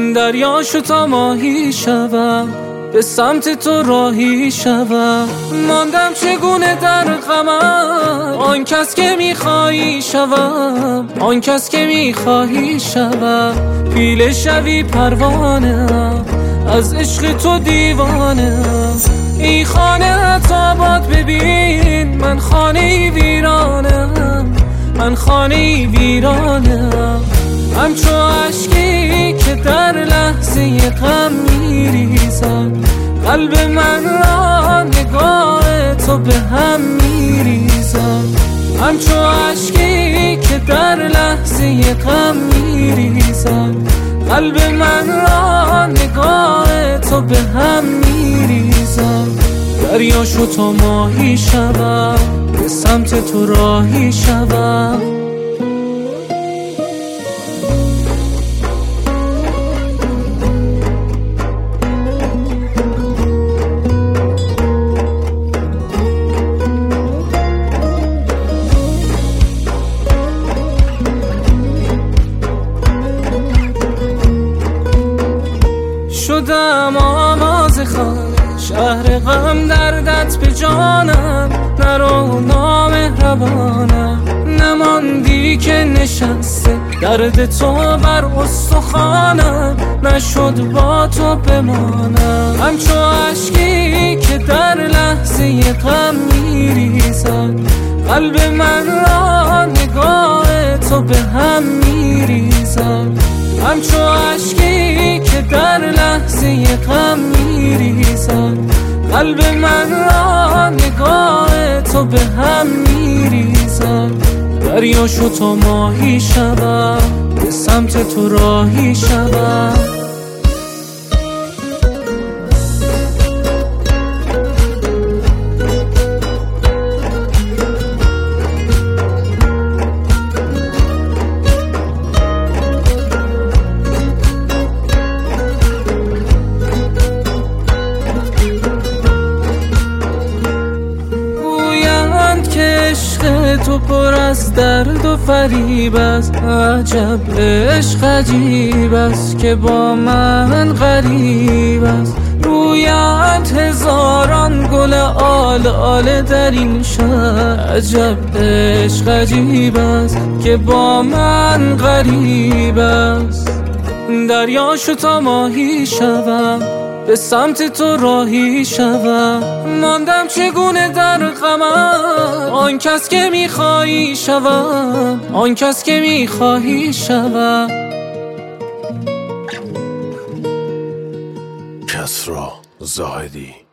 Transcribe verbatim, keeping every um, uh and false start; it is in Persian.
دریا شو تا ماهی شوم، به سمت تو راهی شوم. ماندم چگونه در غمم، آن کس که میخوایی شوم، آن کس که میخوایی شوم. پیله شوی پروانه، از عشق تو دیوانه. ای خانه آباد ببین، من خانه ویرانم، من خانه ویرانم. همچو عشقی که در لحظه غم میریزد، قلب من را نگاه تو به هم میریزد. همچو عشقی که در لحظه غم میریزد، قلب من را نگاه تو به هم میریزد. دریا شو تا ماهی شوم، به سمت تو راهی شوم. شدم آواز خانه، شهر غم دردت به جانم. نرو نامهربانم، نماندی که نشسته درد تو بر استخوانم. نشد با تو بمانم، همچو عشقی که در لحظه غم میریزد، قلب من را نگاه تو به هم میریزد. همچو عشقی که در لحظه غم میریزد، قلب من را نگاه تو به هم میریزد. دریا شو تا ماهی شوم، به سمت تو راهی شوم. تو پر از درد و فریب است، عجب عشق عجیب است که با من غریب است. رویت هزاران گل آل آل در این شهر، عجب عشق عجیب است که با من غریب است. دریا شو تا ماهی شوم، به سمت تو راهی شوم. ماندم چگونه در غمم، آن کس که میخوایی شوم، آن کس که میخوایی شوم. کسری زاهدی.